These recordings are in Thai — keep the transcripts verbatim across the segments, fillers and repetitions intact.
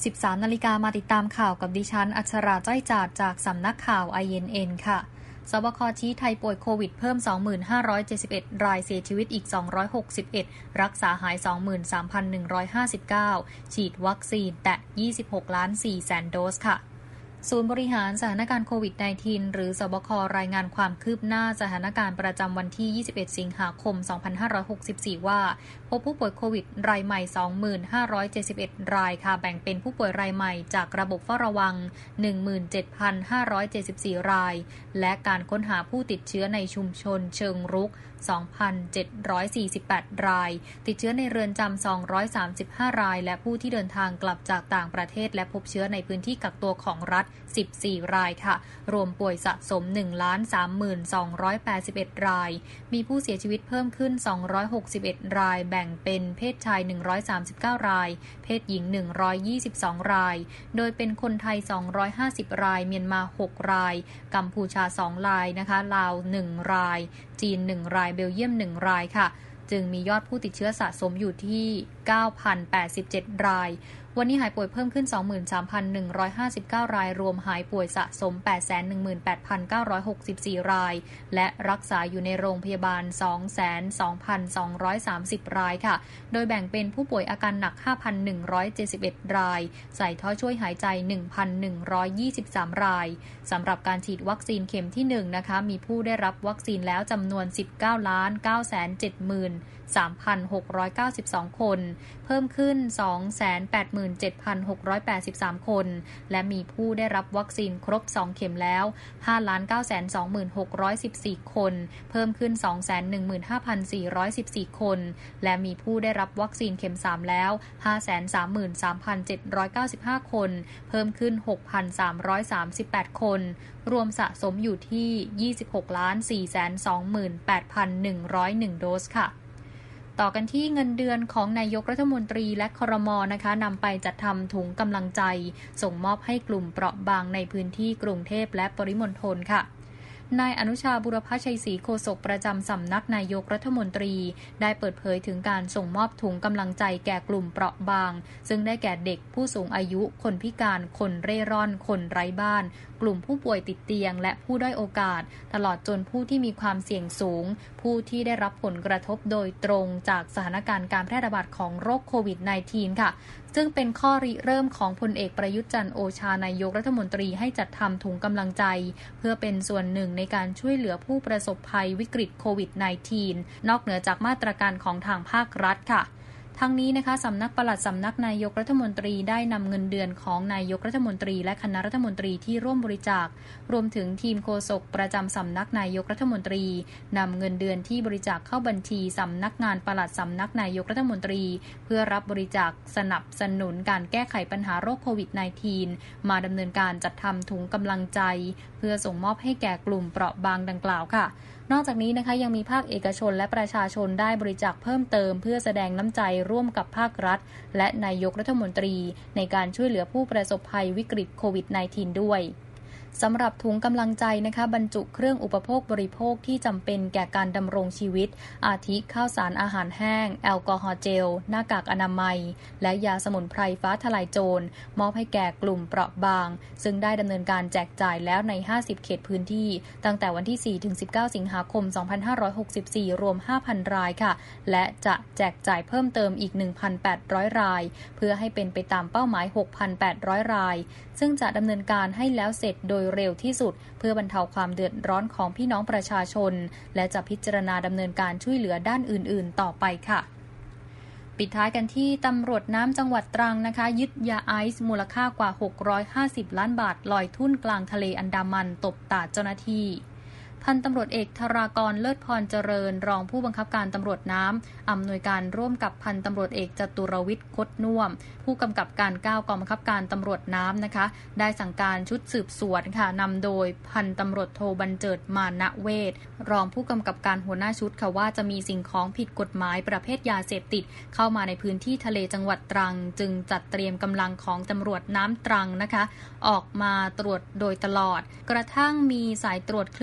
สิบสามนาฬิกามาติดตามข่าวกับดิฉันอัชราจ้อยจาดจากสำนักข่าว ไอ เอ็น เอ็น ค่ะสบคชี้ไทยป่วยโควิดเพิ่ม สองพันห้าร้อยเจ็ดสิบเอ็ด รายเสียชีวิตอีกสองร้อยหกสิบเอ็ดรักษาหาย สองหมื่นสามพันหนึ่งร้อยห้าสิบเก้า ฉีดวัคซีนแตะยี่สิบหกล้านสี่แสนโดสค่ะศูนย์บริหารสถานการณ์โควิด สิบเก้า หรือสบครายงานความคืบหน้าสถานการณ์ประจำวันที่ยี่สิบเอ็ดสิงหาคมสองพันห้าร้อยหกสิบสี่ว่าพบผู้ป่วยโควิดรายใหม่ สองพันห้าร้อยเจ็ดสิบเอ็ด รายค่ะแบ่งเป็นผู้ป่วยรายใหม่จากระบบเฝ้าระวัง หนึ่งหมื่นเจ็ดพันห้าร้อยเจ็ดสิบสี่ รายและการค้นหาผู้ติดเชื้อในชุมชนเชิงรุก สองพันเจ็ดร้อยสี่สิบแปด รายติดเชื้อในเรือนจำสองร้อยสามสิบห้ารายและผู้ที่เดินทางกลับจากต่างประเทศและพบเชื้อในพื้นที่กักตัวของรัฐสิบสี่รายค่ะรวมป่วยสะสม หนึ่งล้านสามหมื่นสองร้อยแปดสิบเอ็ด รายมีผู้เสียชีวิตเพิ่มขึ้นสองร้อยหกสิบเอ็ดรายแบ่งเป็นเพศชายหนึ่งร้อยสามสิบเก้ารายเพศหญิงหนึ่งร้อยยี่สิบสองรายโดยเป็นคนไทยสองร้อยห้าสิบรายเมียนมาหกรายกัมพูชาสองรายนะคะลาวหนึ่งรายจีนหนึ่งรายเบลเยียมหนึ่งรายค่ะจึงมียอดผู้ติดเชื้อสะสมอยู่ที่ เก้าพันแปดสิบเจ็ด รายวันนี้หายป่วยเพิ่มขึ้น สองหมื่นสามพันหนึ่งร้อยห้าสิบเก้า รายรวมหายป่วยสะสม แปดแสนหนึ่งหมื่นแปดพันเก้าร้อยหกสิบสี่ รายและรักษาอยู่ในโรงพยาบาล สองแสนสองพันสองร้อยสามสิบ รายค่ะโดยแบ่งเป็นผู้ป่วยอาการหนัก ห้าพันหนึ่งร้อยเจ็ดสิบเอ็ด รายใส่ท่อช่วยหายใจ หนึ่งพันหนึ่งร้อยยี่สิบสาม รายสำหรับการฉีดวัคซีนเข็มที่หนึ่งนะคะมีผู้ได้รับวัคซีนแล้วจำนวน สิบเก้าล้านเก้าแสนเจ็ดหมื่นสามพันหกร้อยเก้าสิบสอง คนเพิ่มขึ้น สองแสนแปดหมื่นเจ็ดพันหกร้อยแปดสิบสาม คนและมีผู้ได้รับวัคซีนครบสองเข็มแล้ว ห้าล้านเก้าแสนสองหมื่นหกร้อยสิบสี่ คนเพิ่มขึ้น สองแสนหนึ่งหมื่นห้าพันสี่ร้อยสิบสี่ คนและมีผู้ได้รับวัคซีนเข็มสามแล้ว ห้าแสนสามหมื่นสามพันเจ็ดร้อยเก้าสิบห้า คนเพิ่มขึ้น หกพันสามร้อยสามสิบแปด คนรวมสะสมอยู่ที่ ยี่สิบหกล้านสี่แสนสองหมื่นแปดพันหนึ่งร้อยเอ็ด โดสค่ะต่อกันที่เงินเดือนของนายกรัฐมนตรีและครม.นะคะนำไปจัดทำถุงกำลังใจส่งมอบให้กลุ่มเปราะบางในพื้นที่กรุงเทพและปริมณฑลค่ะนายอนุชาบุรพชัยศรีโฆษกประจำสำนักนายกรัฐมนตรีได้เปิดเผยถึงการส่งมอบถุงกำลังใจแก่กลุ่มเปราะบางซึ่งได้แก่เด็กผู้สูงอายุคนพิการคนเร่ร่อนคนไร้บ้านกลุ่มผู้ป่วยติดเตียงและผู้ด้อยโอกาสตลอดจนผู้ที่มีความเสี่ยงสูงผู้ที่ได้รับผลกระทบโดยตรงจากสถานการณ์การแพร่ระบาดของโรคโควิด สิบเก้า ค่ะซึ่งเป็นข้อริเริ่มของพลเอกประยุทธ์จันทร์โอชานายกรัฐมนตรีให้จัดทำถุงกำลังใจเพื่อเป็นส่วนหนึ่งในการช่วยเหลือผู้ประสบภัยวิกฤตโควิด สิบเก้า นอกเหนือจากมาตรการของทางภาครัฐค่ะทั้งนี้นะคะสำนักปลัดสำนักนายกรัฐมนตรีได้นำเงินเดือนของนายกรัฐมนตรีและคณะรัฐมนตรีที่ร่วมบริจาครวมถึงทีมโฆษกประจำสำนักนายกรัฐมนตรีนำเงินเดือนที่บริจาคเข้าบัญชีสำนักงานปลัดสำนักนายกรัฐมนตรีเพื่อรับบริจาคสนับสนุนการแก้ไขปัญหาโรคโควิด สิบเก้า มาดำเนินการจัดทำถุงกำลังใจเพื่อส่งมอบให้แก่กลุ่มเปราะบางดังกล่าวค่ะนอกจากนี้นะคะยังมีภาคเอกชนและประชาชนได้บริจาคเพิ่มเติมเพื่อแสดงน้ำใจร่วมกับภาครัฐและนายกรัฐมนตรีในการช่วยเหลือผู้ประสบภัยวิกฤตโควิด สิบเก้า ด้วยสำหรับถุงกำลังใจนะคะบรรจุเครื่องอุปโภคบริโภคที่จำเป็นแก่การดำรงชีวิตอาทิข้าวสารอาหารแห้งแอลกอฮอล์เจลหน้ากากอนามัยและยาสมุนไพรฟ้าทลายโจรมอบให้แก่กลุ่มเปราะบางซึ่งได้ดำเนินการแจกจ่ายแล้วในห้าสิบเขตพื้นที่ตั้งแต่วันที่สี่ถึงสิบเก้าสิงหาคมสองพันห้าร้อยหกสิบสี่รวม ห้าพัน รายค่ะและจะแจกจ่ายเพิ่มเติมอีก หนึ่งพันแปดร้อย รายเพื่อให้เป็นไปตามเป้าหมาย หกพันแปดร้อย รายซึ่งจะดำเนินการให้แล้วเสร็จโดยเร็วที่สุดเพื่อบรรเทาความเดือดร้อนของพี่น้องประชาชนและจะพิจารณาดำเนินการช่วยเหลือด้านอื่นๆต่อไปค่ะปิดท้ายกันที่ตำรวจน้ำจังหวัดตรังนะคะยึดยาไอซ์มูลค่ากว่าหกร้อยห้าสิบล้านบาทลอยทุ่นกลางทะเลอันดามันตบตาเจ้าหน้าที่พันตำรวจเอกธารากรเลิศพรเจริญรองผู้บังคับการตำรวจน้ำอำนวยการร่วมกับพันตำรวจเอกจตุรวิทย์คดน่วมผู้กำกับการเก้ากองบังคับการตำรวจน้ำนะคะได้สั่งการชุดสืบสวนค่ะนำโดยพันตำรวจโทบรรเจิดมานะเวทรองผู้กำกับการหัวหน้าชุดค่ะว่าจะมีสิ่งของผิดกฎหมายประเภทยาเสพติดเข้ามาในพื้นที่ทะเลจังหวัดตรังจึงจัดเตรียมกำลังของตำรวจน้ำตรังนะคะออกมาตรวจโดยตลอดกระทั่งมีสายตรวจเคลื่อนที่เร็ว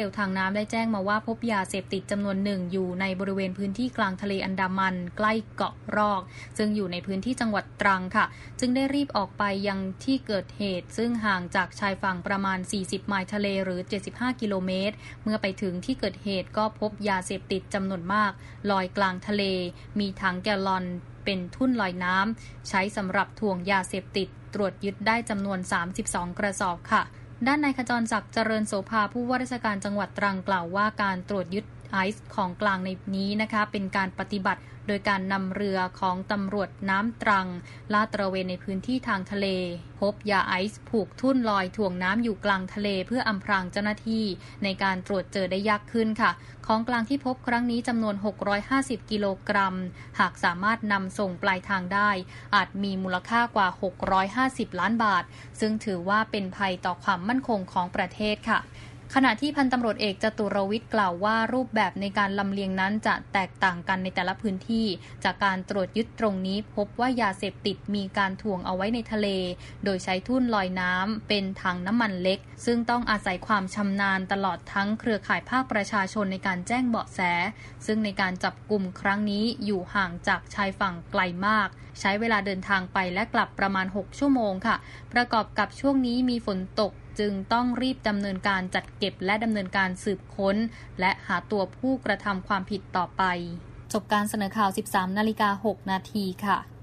ลทางน้ำได้แจ้งมาว่าพบยาเสพติดจำนวนหนึ่งอยู่ในบริเวณพื้นที่กลางทะเลอันดามันใกล้เกาะรอกซึ่งอยู่ในพื้นที่จังหวัดตรังค่ะจึงได้รีบออกไปยังที่เกิดเหตุซึ่งห่างจากชายฝั่งประมาณสี่สิบไมล์ทะเลหรือเจ็ดสิบห้ากิโลเมตรเมื่อไปถึงที่เกิดเหตุก็พบยาเสพติดจำนวนมากลอยกลางทะเลมีถังแกลลอนเป็นทุ่นลอยน้ำใช้สำหรับถ่วงยาเสพติดตรวจยึดได้จำนวนสามสิบสองกระสอบค่ะด้านนายขจรศักดิ์เจริญโสภาผู้ว่าราชการจังหวัดตรังกล่าวว่าการตรวจยึดไอซ์ของกลางในนี้นะคะเป็นการปฏิบัติโดยการนำเรือของตำรวจน้ำตรังลาดตระเวนในพื้นที่ทางทะเลพบยาไอซ์ผูกทุ่นลอยถ่วงน้ำอยู่กลางทะเลเพื่ออำพรางเจ้าหน้าที่ในการตรวจเจอได้ยากขึ้นค่ะของกลางที่พบครั้งนี้จำนวนหกร้อยห้าสิบกิโลกรัมหากสามารถนำส่งปลายทางได้อาจมีมูลค่ากว่าหกร้อยห้าสิบล้านบาทซึ่งถือว่าเป็นภัยต่อความมั่นคงของประเทศค่ะขณะที่พันตำรวจเอกจตุรวิทย์กล่าวว่ารูปแบบในการลำเลียงนั้นจะแตกต่างกันในแต่ละพื้นที่จากการตรวจยึดตรงนี้พบว่ายาเสพติดมีการถ่วงเอาไว้ในทะเลโดยใช้ทุ่นลอยน้ำเป็นถังน้ำมันเล็กซึ่งต้องอาศัยความชำนาญตลอดทั้งเครือข่ายภาคประชาชนในการแจ้งเบาะแสซึ่งในการจับกลุ่มครั้งนี้อยู่ห่างจากชายฝั่งไกลมากใช้เวลาเดินทางไปและกลับประมาณหกชั่วโมงค่ะประกอบกับช่วงนี้มีฝนตกจึงต้องรีบดำเนินการจัดเก็บและดำเนินการสืบค้นและหาตัวผู้กระทำความผิดต่อไปจบการเสนอข่าว สิบสามนาฬิกาหกนาทีค่ะ